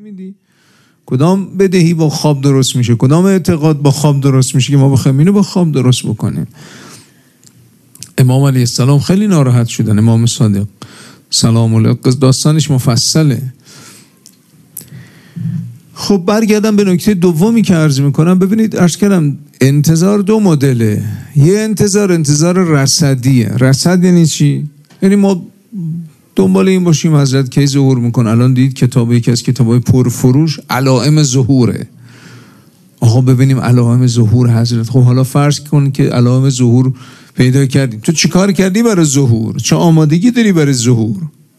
میدی؟ کدام بدهی با خواب درست میشه؟ کدام اعتقاد با خواب درست میشه که ما بخوایم اینو با خواب درست بکنیم؟ امام علیه السلام خیلی ناراحت شدن. امام صادق سلام علیه داستانش مفصله. خب برگردم به نکته دومی که عرض میکنم. ببینید عرض کردم انتظار دو مدله. یه انتظار رصدیه. رصد یعنی چی؟ یعنی ما دنبال این باشیم حضرت کی ظهور میکنه. الان دید کتابی که از کتابای پرفروش علائم ظهوره. آقا ببینیم علائم ظهور حضرت. خب حالا فرض کن که علائم ظهور پیدا کردیم. تو چی کار کردی برای ظهور؟ چه آمادگی داری برای ظهور؟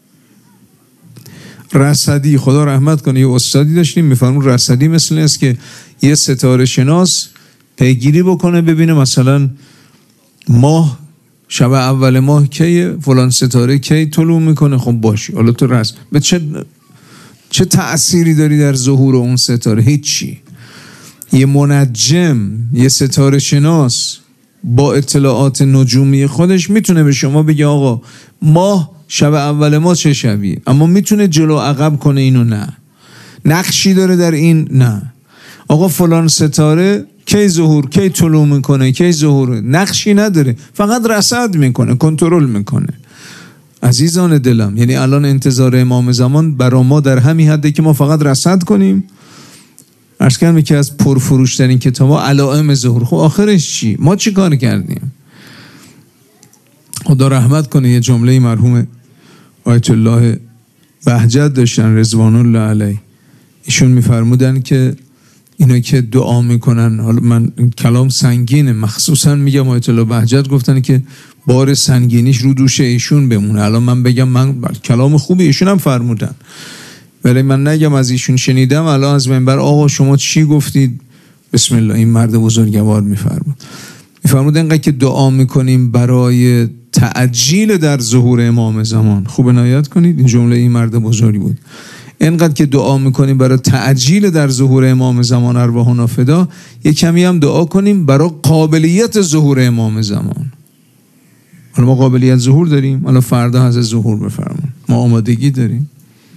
رصدی، خدا رحمت کنه، یه استادی داشتیم میفرمون رصدی مثل است که یه ستاره شناس پیگیری بکنه ببینه مثلا ماه شب اول ماه کیه، فلان ستاره کی طلوع میکنه. خب باشی حالا تو رصد به چه تأثیری داری در ظهور اون ستاره؟ هیچی. یه منجم، یه ستاره شناس با اطلاعات نجومی خودش میتونه به شما بگه آقا ماه شب اول ما چه شبیه، اما میتونه جلو عقب کنه اینو نه. نقشی داره در این؟ نه. آقا فلان ستاره کی ظهور، کی طلوع میکنه، کی ظهور، نقشی نداره، فقط رصد میکنه، کنترل میکنه. عزیزان دلم، یعنی الان انتظار امام زمان برا ما در همین حده که ما فقط رصد کنیم. عرض کردم که از پرفروشترین کتابا علائم ظهور. خب آخرش چی؟ ما چی کار کردیم؟ خدا رحمت کنه یه جمله مرحوم آیت الله بهجت داشتن رضوان الله علیه. ایشون میفرمودن که اینا که دعا میکنن، حالا من کلام سنگینه، مخصوصا میگم آیت الله بهجت گفتن که بار سنگینیش رو دوش ایشون بمونه. الان من بگم من کلام خوبی ایشون هم فرمودن، ولی من نگم از ایشون شنیدم الان از منبر آقا شما چی گفتید. بسم الله. این مرد بزرگوار میفرمود اینقدر که دعا میکنیم برای تعجیل در ظهور امام زمان. خوب عنایت کنید، این جمله این مرد بزرگی بود. اینقدر که دعا میکنیم برای تعجیل در ظهور امام زمان ارواحنا فدا، یک کمی هم دعا کنیم برای قابلیت ظهور امام زمان. حالا ما قابلیت ظهور داریم، حالا فردا از ظهور بفرمون، ما آمادگی داریم.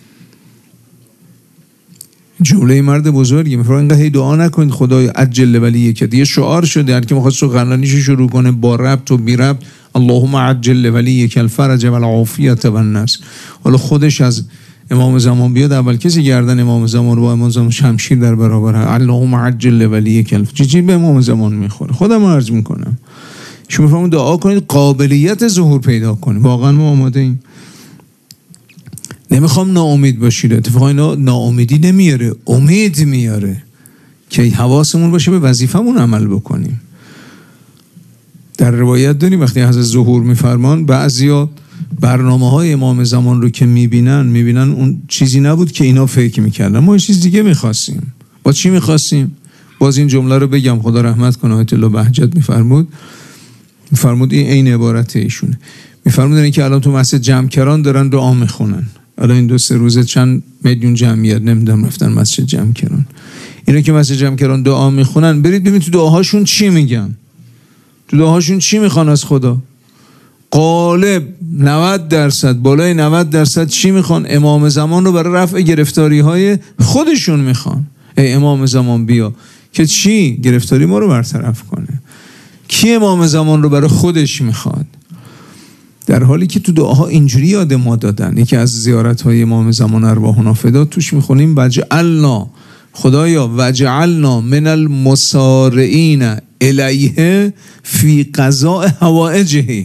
جمله مرد بزرگی میفرماید اینقدر هی دعا نکنید خدای عجل ولی که دیگه شعار شده. هر کی میخواد سخنرانیشو شروع کنه با ربط و بی ربط اللهم عجل ولی که الفرج والعافیت والنصر. حالا خودش از امام زمان بیاد اول کسی گردن امام زمان رو با امام زمان شمشیر در برابر اللهم عجل ولی که چیزی به امام زمان میخوره. خودم عرض میکنم شما میفرماید دعا کنید قابلیت ظهور پیدا کنید. واقعا ما آماده ایم. نمیخوام ناامید باشید. اتفاقا اینا ناامیدی نمیاره، امید میاره که حواسمون باشه به وظیفمون عمل بکنیم. در روایت داریم وقتی حضرت ظهور میفرمان بعضیا برنامه‌های امام زمان رو که میبینن اون چیزی نبود که اینا فکر میکردن. ما یه چیز دیگه میخواستیم. با چی میخواستیم؟ باز این جمله رو بگم، خدا رحمت کنه، آیت الله بهجت میفرمود این عین عبارت ایشونه. میفرمودن که الان تو مسجد جمکران دارن دعا میخونن. الان این 2-3 روزه چند میلیون جمعیت نمیدونم رفتن مسجد جمکران. اینا که مسجد جمکران دعا میخونن، برید ببینید تو دعاهاشون چی میگن. تو دعاهاشون چی میخوان از خدا؟ غالب 90% بالای 90% چی میخوان؟ امام زمان رو برای رفع گرفتاری های خودشون میخوان. ای امام زمان بیا که چی؟ گرفتاری ما رو برطرف کنه. کی امام زمان رو برای خودش میخواد؟ در حالی که تو دعاها اینجوری یاد ما دادن. یکی از زیارت‌های امام زمان ارواحنا فدا توش میخونیم وجعلنا، خدایا وجعلنا من المسارعین الیه فی قضاء حوائجه.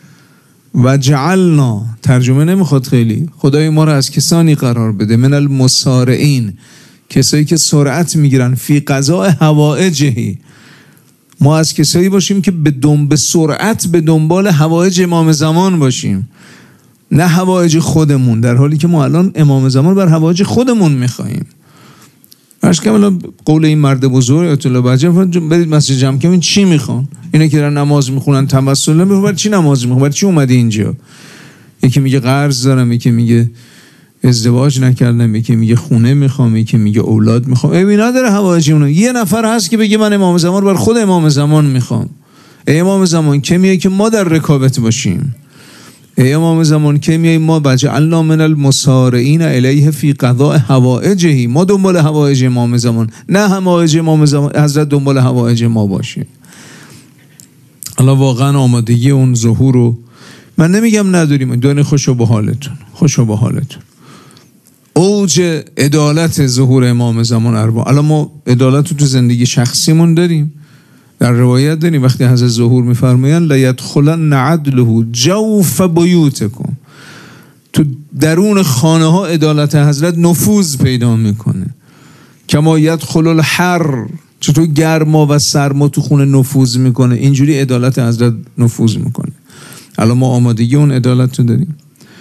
وجعلنا ترجمه نمیخواد خیلی، خدای ما رو از کسانی قرار بده من المسارعین، کسایی که سرعت میگیرن، فی قضاء حوائجه، ما از کسایی باشیم که به سرعت به دنبال حوائج امام زمان باشیم، نه حوائج خودمون، در حالی که ما الان امام زمان بر حوائج خودمون میخواییم. عرض کردم قول این مرد بزرگ آیت الله بهجت، برید مسجد جمع کنین چی میخوان؟ اینا که دارن نماز میخونن توسل نمیخوان، برای چی نماز میخوان؟ برای چی اومدی اینجا؟ یکی میگه قرض دارم، یکی میگه ازدواج نکردم، یکی میگه خونه میخوام، یکی میگه اولاد میخوام. اینا داره حوائج اون. یه نفر هست که بگه من امام زمان بر خود امام زمان میخوام. ای امام زمان که میگه که ما در رکابت باشیم. ای امام زمان که میای ما بجعلنا من المسارعین الیه فی قضاء حوائجه، ما دنبال حوائج امام زمان، نه حوائج امام زمان حضرت دنبال حوائج ما باشه. الله واقعا آمادگی اون ظهور رو من نمیگم نداریم، دنیا خوشو به حالتون، خوشو به حالتون. اوج عدالت ظهور امام زمان ارواح. الان ما عدالت رو تو زندگی شخصیمون داریم، در روایت داریم وقتی حضرت ظهور میفرمایند لیدخلن عدله جوف بیوتکم، تو درون خانه ها عدالت حضرت نفوذ پیدا میکنه. کما یدخل الحر، چطور گرما و سرما تو خونه نفوذ میکنه، اینجوری عدالت حضرت نفوذ میکنه. الان ما آمادگی اون عدالت رو داریم.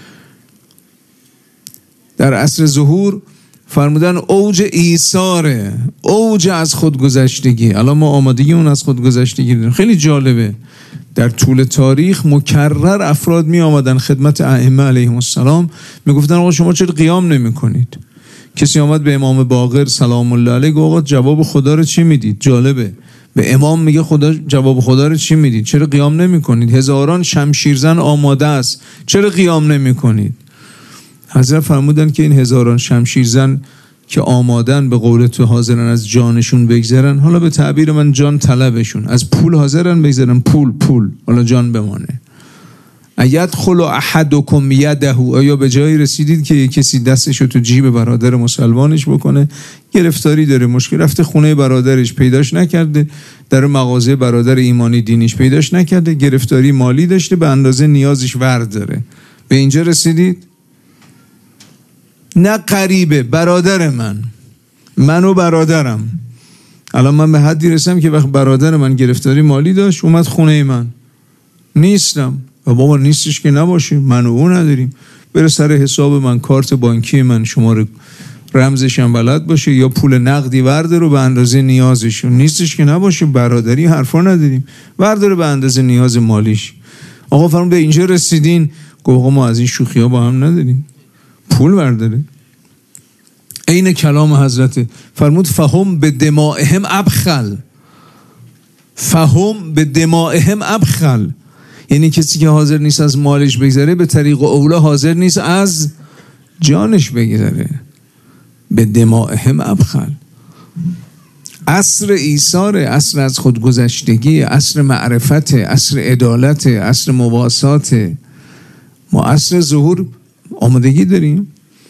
در عصر ظهور فرمودن اوج ایثاره، اوج از خودگذشتگی. الان ما آمادگی اون از خودگذشتگی داریم. خیلی جالبه، در طول تاریخ مکرر افراد می آمدن خدمت ائمه علیهم السلام می گفتن آقا شما چرا قیام نمی کنید؟ کسی آمد به امام باقر سلام الله علیه گفت آقا جواب خدا رو چی میدید؟ جالبه، به امام میگه خدا جواب خدا رو چی میدید؟ چرا قیام نمی کنید؟ هزاران شمشیرزن آماده است، چرا قیام نمی کنید؟ حضرت فرمودن که این هزاران شمشیرزن که آمادن به قول تو حاضرن از جانشون بگذرن، حالا به تعبیر من جان طلبشون، از پول حاضرن بگذرن، پول حالا جان بمانه. ایدخل احدکم یده، آیا به جایی رسیدید که کسی دستشو تو جیب برادر مسلمانش بکنه؟ گرفتاری داره، مشکل، رفته خونه برادرش پیداش نکرده، در مغازه برادر ایمانی دینیش پیداش نکرده، گرفتاری مالی داشته، به اندازه نیازش ورد داره. به اینجا رسیدید؟ نه قریبه، برادر من و برادرم. الان من به حدی رسیدم که وقت برادر من گرفتاری مالی داشت اومد خونه من، نیستم و بابا نیستش که نباشه، من و اون نداریم، بره سر حساب من، کارت بانکی من شماره رمزش هم بلد باشه یا پول نقدی ورده رو به اندازه نیازش، نیستش که نباشه، برادری حرفا نداریم، ورده رو به اندازه نیاز مالیش. آقا فرمون به اینجا رسیدین؟ گفت ما از این شوخی ها با هم نداریم، پول برداره. عین کلام حضرت فرمود فهم به دمائهم ابخل، فهم به دمائهم ابخل، یعنی کسی که حاضر نیست از مالش بگذره به طریق اولا حاضر نیست از جانش بگذره. به دمائهم ابخل. عصر ایثار، عصر از خودگذشتگی، عصر معرفت، عصر عدالت، عصر مواسات. ما عصر ظهور آمادگی داریم.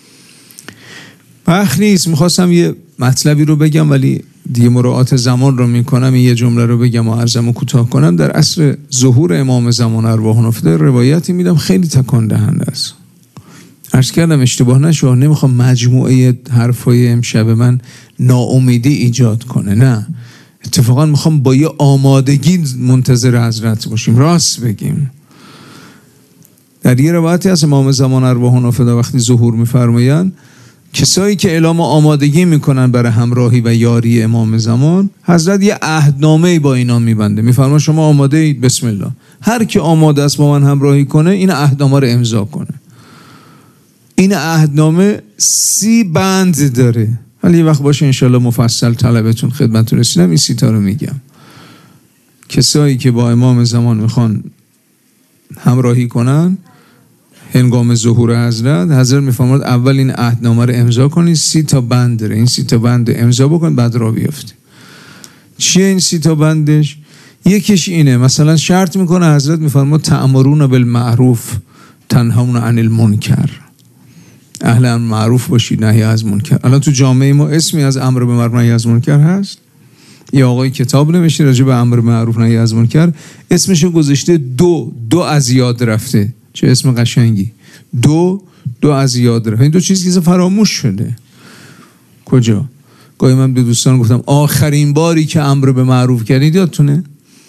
وقت نیست، میخواستم یه مطلبی رو بگم ولی دیگه مراعات زمان رو میکنم، یه جمله رو بگم و عرضمو کوتاه کنم. در عصر ظهور امام زمان ارواح افتاده روایتی میدم خیلی تکان دهنده است. عرض کردم اشتباه نشه، نمیخوام مجموعه حرفای امشب من ناامیدی ایجاد کنه، نه، اتفاقا میخوام با یه آمادگی منتظر حضرت باشیم، راست بگیم. در یه روایتی از امام زمان ارواح افتاده وقتی ظهور میفرمایند کسایی که اعلام آمادگی میکنن برای همراهی و یاری امام زمان، حضرت یه عهدنامه‌ای با اینا میبنده، میفرما شما آماده اید؟ بسم الله. هر کی آماده است با من همراهی کنه این عهدنامه رو امضا کنه. این عهدنامه 30 بند داره، ولی یه وقت باشه انشالله مفصل طلبتون خدمتتون رسیدم این 30 تا رو میگم. کسایی که با امام زمان میخوان همراهی کنن هنگام ظهور حضرت میفرماد اول این عهدنامه رو امضا کنید، 30 تا بند داره، این 30 تا بند امضا بکن بعد راه بیافتی. چیه این 30 تا بندش؟ یکیش اینه، مثلا شرط میکنه حضرت میفرماد تأمرون بالمعروف تنهون عن المنکر، اهل معروف باشید نهی از منکر. الان تو جامعه ما اسمی از امر به معروف نهی از منکر هست؟ یه آقای کتاب نوشته راجع به امر به معروف نهی از منکر، اسمشو گذاشته دو از یاد رفته. چه اسم قشنگی، دو از یاد رفته. این دو چیزی که فراموش شده. کجا؟ گاهی من به دوستان گفتم آخرین باری که امر به معروف کردید یادتونه؟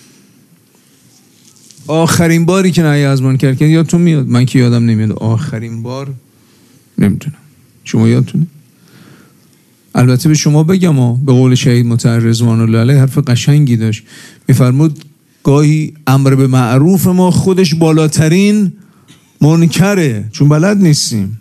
آخرین باری که نهی از منکر کردید یادتون میاد؟ من که یادم نمیاد آخرین بار، نمیدونم شما یادتونه؟ البته به شما بگم به قول شهید مطهر رضوان الله علیه حرف قشنگی داشت، میفرمود گاهی امر به معروف ما خودش بالاترین منکره، چون بلد نیستیم.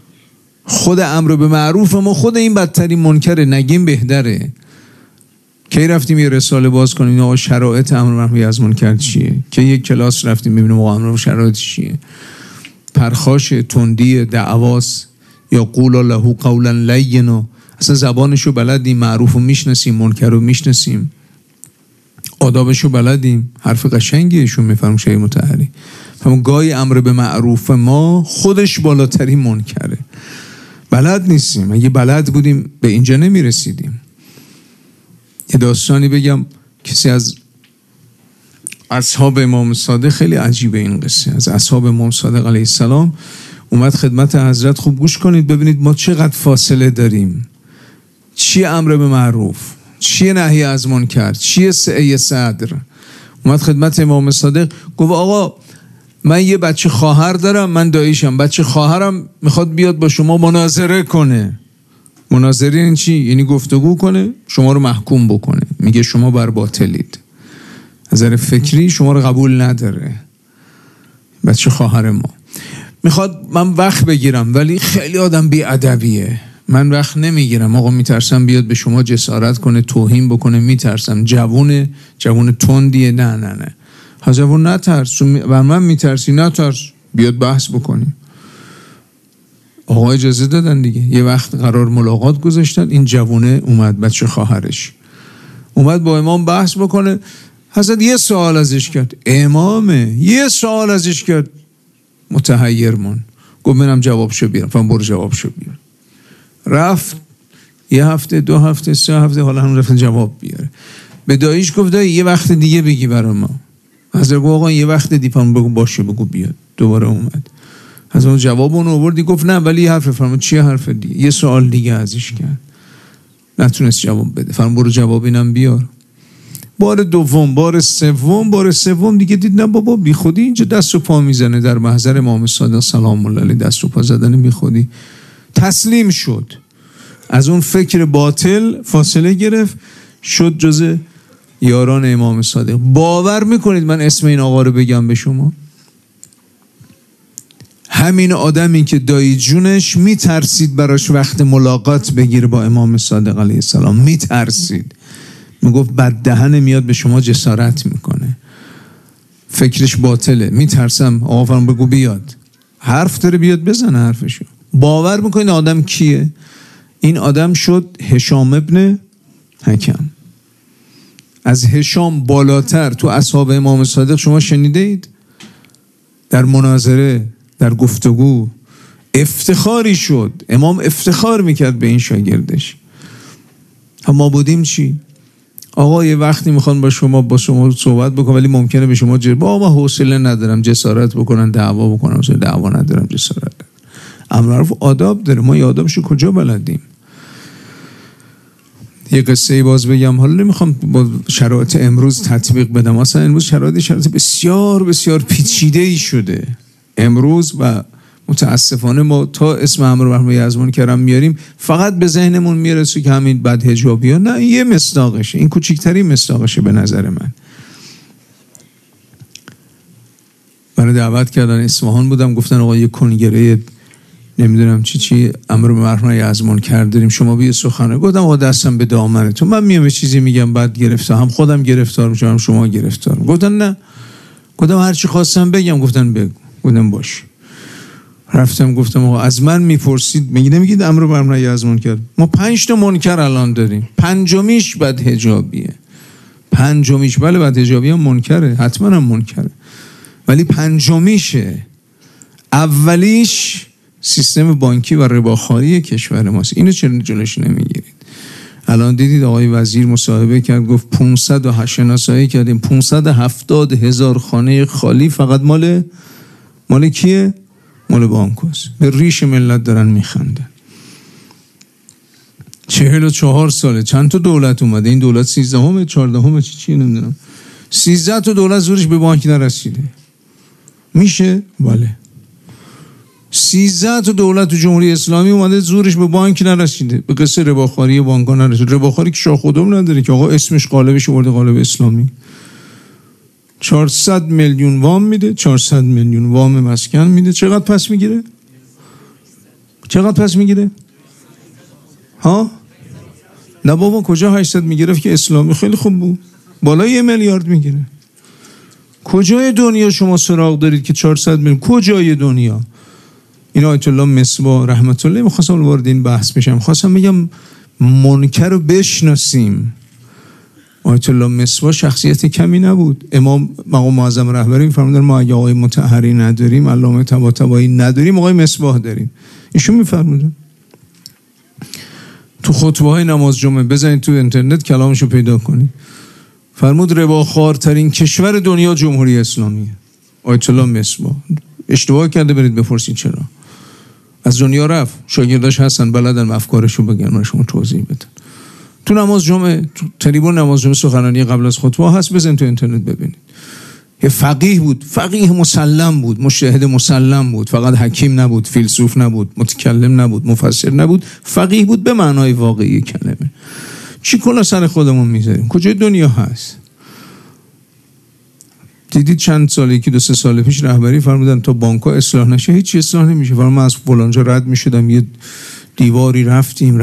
خود امر به معروف ما خود این بدترین منکره، نگیم بهتره. کی رفتیم یه رساله باز کنیم آقا شرایط امر معروف از منکر چیه؟ که یک کلاس رفتیم ببینیم آقا امر شرایط چیه؟ پرخاش تندی دعواس یا قول له قولا لینا، اصلا زبانشو بلدیم، معروفو میشناسیم، منکر رو میشناسیم، آدابشو بلدیم، حرف قشنگیشون میفرم شیء مطهری. همون گاهی امر به معروف ما خودش بالاترین منکره، بلد نیستیم. اگه بلد بودیم به اینجا نمیرسیدیم. یه داستانی بگم، کسی از اصحاب امام صادق، خیلی عجیبه این قصه، از اصحاب امام صادق علیه السلام اومد خدمت حضرت. خوب گوش کنید ببینید ما چقدر فاصله داریم. چیه امر به معروف، چیه نهی از منکر، چیه سعی صدر. اومد خدمت امام صادق گفت آقا من یه بچه خواهر دارم، من داییشم، بچه خواهرم میخواد بیاد با شما مناظره کنه. مناظره این چی؟ یعنی گفتگو کنه، شما رو محکوم بکنه، میگه شما بر باطلید، از نظر فکری شما رو قبول نداره. بچه خواهر ما میخواد من وقت بگیرم، ولی خیلی آدم بی‌ادبیه، من وقت نمیگیرم آقا، میترسم بیاد به شما جسارت کنه، توهین بکنه، میترسم. جوون تندیه. نه جوون نترس، و من میترسی، نترس، بیاد بحث بکنیم. آقا اجازه دادن دیگه. یه وقت قرار ملاقات گذاشتن، این جوونه اومد، بچه خواهرش اومد با امام بحث بکنه. حضرت یه سوال ازش کرد، امامه یه سوال ازش کرد، متحیر مون، گفت منم جوابشو بیارم. فهم برو جوابشو بیار. رفت یه هفته، 2 هفته، 3 هفته، حالا هم رفت جواب بیاره. به داییش گفت دایی یه وقت دیگه بگی برای ما. حضرت گفت آقا یه وقت دیگه. بگو باشه، بگو بیاد. دوباره اومد، از اون جواب اون آوردی، گفت نه ولی حرف فرمود. چیه حرف دیگه؟ یه سوال دیگه ازش کرد، نتونست جواب بده. فرمود برو جواب اینم بیار. بار دوم، بار سوم دیگه دید نه بابا بی خودی اینجا دست و پا میزنه در محضر امام صادق سلام الله علیه، دست و پا زدن بی خودی. تسلیم شد، از اون فکر باطل فاصله گرفت، شد جز یاران امام صادق. باور میکنید من اسم این آقا رو بگم به شما؟ همین آدمی که دایی جونش میترسید براش وقت ملاقات بگیره با امام صادق علیه السلام، میترسید، میگفت بددهن میاد به شما جسارت میکنه، فکرش باطله، میترسم آقا فرم بگو بیاد. حرف داره بیاد بزنه حرفشو. باور میکنید آدم کیه؟ این آدم شد هشام ابن حکم. از هشام بالاتر تو اصحاب امام صادق شما شنیده اید؟ در مناظره، در گفتگو افتخاری شد. امام افتخار میکرد به این شاگردش. اما بودیم چی؟ آقا یه وقتی میخوان با شما صحبت بکنم، ولی ممکنه به شما با ما حوصله ندارم جسارت بکنن، دعوا بکنم، دعوا ندارم، جسارت ندارم. امر معروف آداب داره، ما آدابشو کجا بلدیم؟ یه قصه باز بگم، حالا نمیخوام با شرایط امروز تطبیق بدم، اصلا امروز شرایط بسیار بسیار پیچیده‌ای شده امروز، و متاسفانه ما تا اسم امر معروف از منکر میاریم فقط به ذهنمون میرسه که همین بد حجابی‌ها. نه، این یه مصداقشه، این کوچکترین مصداقشه به نظر من. برای دعوت کردن اصفهان بودم، گفتن آقا یه کنگره نمیدونم چی امر معروف از منکر داریم، شما بیا سخنرانی. گفتم آقا دستم به دامنتون، من میام چیزی میگم بعد گرفتار، هم خودم گرفتار میشم هم شما گرفتار. گفتن نه. گفتم هر چی خواستم بگم. گفتن بگو. گفتم باش. رفتم گفتم آقا از من میپرسید، نمیگید امر معروف از منکر، ما 5 تا منکر الان داریم، 5میش بد حجابیه. 5میش بله بد حجابی هم منکره، حتما هم منکره، ولی 5میشه. اولیش سیستم بانکی و رباخواری کشور ماست. اینو چرا جلوش نمیگیرید؟ الان دیدید آقای وزیر مصاحبه کرد، گفت 508 شناسایی کردیم، 570,000 خانه خالی فقط مال کیه؟ مال بانکوست. به ریش ملت دارن میخندن. 44 ساله چند تا دولت اومده، این دولت 13 14 چی نمیدونم، 13 تا دولت زورش به بانک نرسیده. میشه؟ بله. 13 تا دولت تو جمهوری اسلامی اومده زورش به بانک نرسیده. به قصه رباخواری بانک‌ها نرسیده. رباخواری که شاه خودم نداره که آقا اسمش قالبش برده قالب اسلامی. 400 میلیون وام میده، 400 میلیون وام مسکن میده. چقدر پس میگیره؟ نه بابا کجا 800 میگرفت که اسلامی خیلی خوب بود، بالای 1 میلیارد میگیره. کجای دنیا شما سراغ دارید که 400 میلیون؟ کجای دنیا؟ این آیت الله مصباح رحمت الله، میخواستم وارد این بحث بشم، خواستم بگم منکر رو بشناسیم. آیت الله مصباح شخصیت کمی نبود. امام مقام معظم رهبری میفرمودن ما اگه آقای مطهری نداریم، علامه طباطبایی نداریم، آقای مصباح داریم. ایشون میفرمودن تو خطبه های نماز جمعه، بزنید تو اینترنت کلامشو پیدا کنید، فرمود رباخوارترین کشور دنیا جمهوری اسلامیه. آیت الله مصباح اشتباه کرده، برید بپرسید چرا. از دنیا رفت، شاگرداش هستن بلدن افکارشو بگن، من شما توضیح بدن. تو نماز جمعه، تو تریبون نماز جمعه سخنرانی قبل از خطبه هست، بزنید تو اینترنت ببینید. یه فقیه بود، فقیه مسلم بود، مجتهد مسلم بود، فقط حکیم نبود، فیلسوف نبود، متکلم نبود، مفسر نبود، فقیه بود به معنای واقعی کلمه. چی کلا سر خودمون میذاریم؟ کجای دنیا هست؟ دیدید چند ساله، 2-3 سال پیش رهبری فرمودن تا بانک‌ها اصلاح نشه هیچ اصلاح نمیشه. فرمودن من از فلانجا رد میشدم، یه دیواری رفتیم،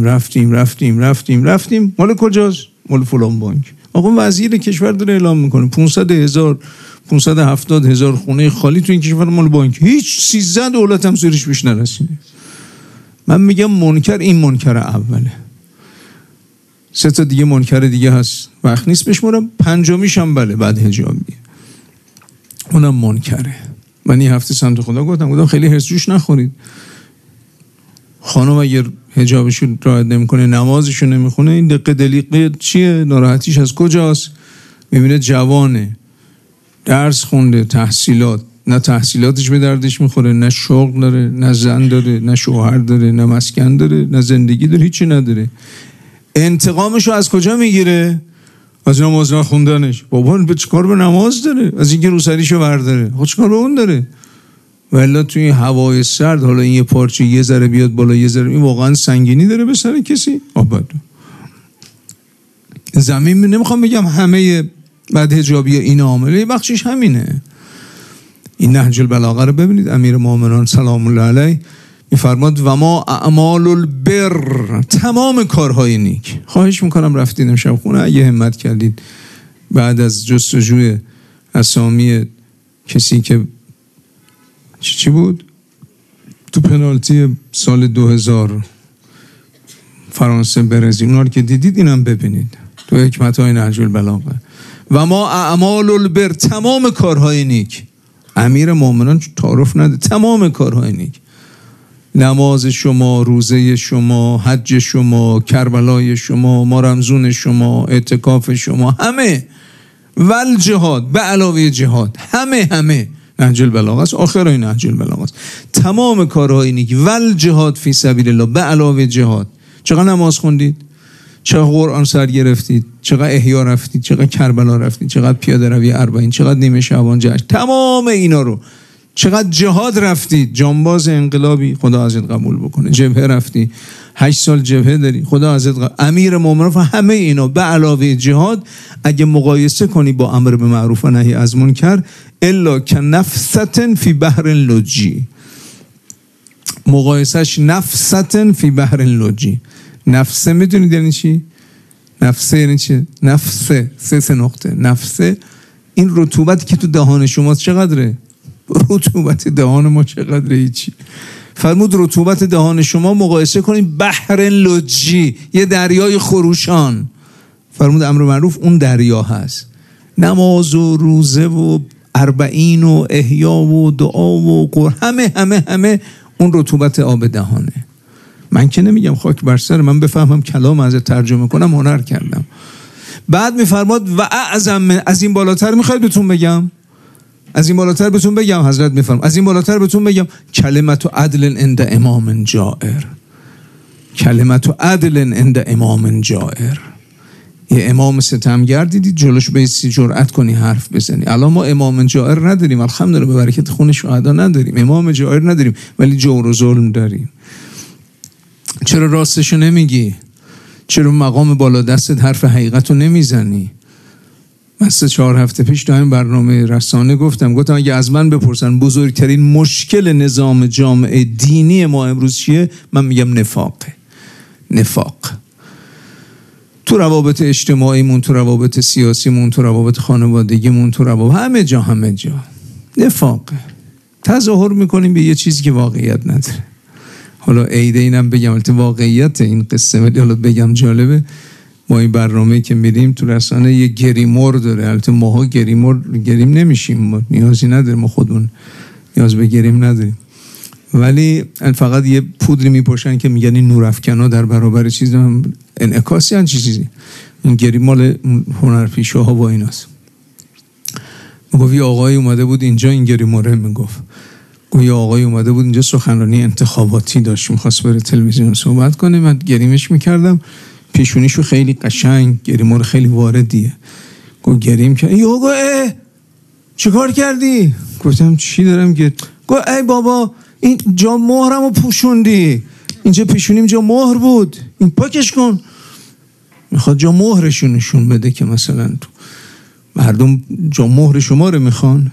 مال کجاست؟ مال فلان بانک. آقا وزیر کشور داره اعلام میکنه 570,000 خونه خالی تو این کشور مال بانک، هیچ 13 دولت هم زیرش بیش نرسیده. من میگم منکر، این منکر اوله. 3 تا دیگه منکر دیگه هست، وقت نیست بشمارم. 5میش هم بله بعد حجابیه، اونم منکره. من این هفته سمت خدا گفتم خیلی هرس جوش نخورید. خانم اگر حجابشون رعایت نمیکنه، نمازشون نمیخونه، این دقیقه دلیقه چیه؟ ناراحتیش از کجاست؟ میبینه جوانه، درس خونده، تحصیلات، نه تحصیلاتش به دردش میخوره، نه شغل داره، نه زن داره، نه شوهر داره، نه مسکن داره، نه زندگی داره، هیچی نداره. انتقامشو از کجا میگیره؟ از نماز نخوندنش. بابا به چیکار به نماز داره؟ از اینکه روسریشو برداره، خب چیکار به اون داره؟ ولی توی این هوای سرد، حالا این یه پارچه یه ذره بیاد بالا یه ذره، این واقعا سنگینی داره به سر کسی؟ آباد زمین. نمیخوام بگم همه بعد حجابی این عامله، بخشش همینه. این نهج البلاغه رو ببینید، امیر مومنان سلام الله علیه میفرماد و ما اعمال البر، تمام کارهای نیک. خواهش میکنم رفتید امشب خونه اگه همت کردید بعد از جستجوی اسامی کسی که چی بود تو پنالتی سال 2000 فرانسه برزیل، اونا رو که دیدید اینم ببینید تو حکمت‌های نهج البلاغه. و ما اعمال البر، تمام کارهای نیک. امیر مومنان تعارف نده، تمام کارهای نیک، نماز شما، روزه شما، حج شما، کربلای شما، ما رمزون شما، اعتکاف شما، همه ول جهاد به علاوه جهاد، همه نهج البلاغه است، آخرای نهج البلاغه است. تمام کارهای نیک ول جهاد فی سبیل الله به علاوه جهاد. چقدر نماز خوندید؟ چقدر قرآن سر گرفتید؟ چقدر احیا رفتید؟ چقدر کربلا رفتید؟ چقدر پیاده روی 40؟ چقدر نیمه شعبان جشن؟ تمام اینا رو. چقدر جهاد رفتید؟ جانباز انقلابی، خدا ازت قبول بکنه. جبهه رفتی، 8 سال جبهه داری، خدا ازت قبول. امیر مومنان، همه اینا به علاوه جهاد اگه مقایسه کنی با امر به معروف و نهی از منکر، الا کنفسة فی بحر لجی، مقایسش نفسة فی بحر لجی. نفسه میدونید یعنی چی؟ نفسه یعنی چی؟ نفسه 3 نقطه. نفسه این رطوبتی که تو دهان شماست چقدره؟ رطوبت دهان ما چقدره؟ هیچی. فرمود رطوبت دهان شما مقایسه کنید بحر لجی، یه دریای خروشان. فرمود امر معروف اون دریا هست. نماز و روزه و 40 و احیا و دعا و قرآن، همه اون رطوبت آب دهانه. من که نمیگم خاک بر سر من، بفهمم کلام از ترجمه کنم هنر کردم. بعد میفرماد و اعظم، از این بالاتر میخواید بهتون بگم؟ از این بالاتر بهتون بگم؟ حضرت میفرماد از این بالاتر بهتون بگم کلمت عدل عند امام جائر. کلمت عدل عند امام جائر. یه امام ستمگر دیدید جلوش بیستی جرأت کنی حرف بزنی. الان ما امام جائر نداریم، الحمدلله به برکت خون شهدا نداریم، امام جائر نداریم، ولی جور و ظلم داریم. چرا راستشو نمیگی؟ چرا مقام بالا دستت حرف حقیقتو نمیزنی؟ من 3-4 هفته پیش تو این برنامه رسانه گفتم اگه از من بپرسن بزرگترین مشکل نظام جامعه دینی ما امروز چیه، من میگم نفاق. تو روابط اجتماعیمون، تو روابط سیاسیمون، تو روابط خانوادگیمون، تو روابط همه جا نفاقه. تظاهر میکنیم به یه چیزی که واقعیت نداره. حالا عیده اینم بگم، البته واقعیت این قصه، ولی حالا بگم جالبه، ما این برنامه که میریم تو رسانه یه گریمور داره. البته ماها گریم نمیشیم، ما نیازی نداریم، ما خودمون نیاز به گریم نداریم، ولی فقط یه پودری میپوشن که میگن این نورافکنا در برابر چیز انعکاسی هن چیزی. این گریم مال هنرپیشه‌ها و ایناست. میگفت یه آقای اومده بود اینجا، این گریموره میگفت یه آقای اومده بود اینجا سخنرانی انتخاباتی داشت، میخواست بره تلویزیون صحبت کنه، من گریمش میکردم، پیشونیشو خیلی قشنگ، گریمور خیلی واردیه. گفت گریم کرد، ای آقا چیکار کردی؟ گفتم چی دارم که؟ گفت ای بابا این جا مهرمو پوشوندی، اینجا پیشونیم جا مهر بود، این پاکش کن. میخواد جا مهرشو نشون بده که مثلا تو مردم جا مهر شما رو میخوان.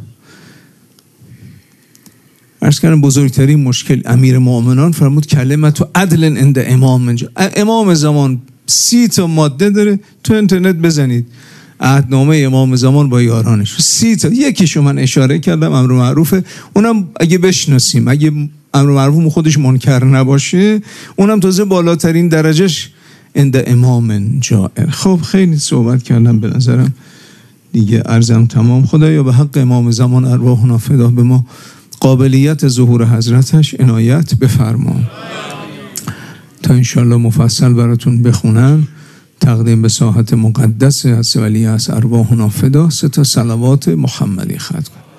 عرض کردم بزرگترین مشکل امیر مومنان فرمود کلمت و عدل عند امام زمان 30 تا ماده داره، تو اینترنت بزنید عهدنامه امام زمان با یارانش 30 تا، یکیشو من اشاره کردم امر معروفه، اونم اگه بشناسیم، اگه امر معروف خودش منکر نباشه اونم تازه بالاترین درجهش عند امام جائر. خب خیلی صحبت کردم، به نظرم دیگه عرضم تمام. خدایا به حق امام زمان ارواحنا فدا به ما قابلیت ظهور حضرتش عنایت بفرما تا انشالله مفصل براتون بخونم. تقدیم به ساحت مقدس از ولی از ارواحنا فدا 3 تا صلوات محمدی ختم.